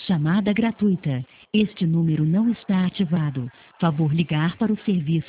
Chamada gratuita. Este número não está ativado. Favor ligar para o serviço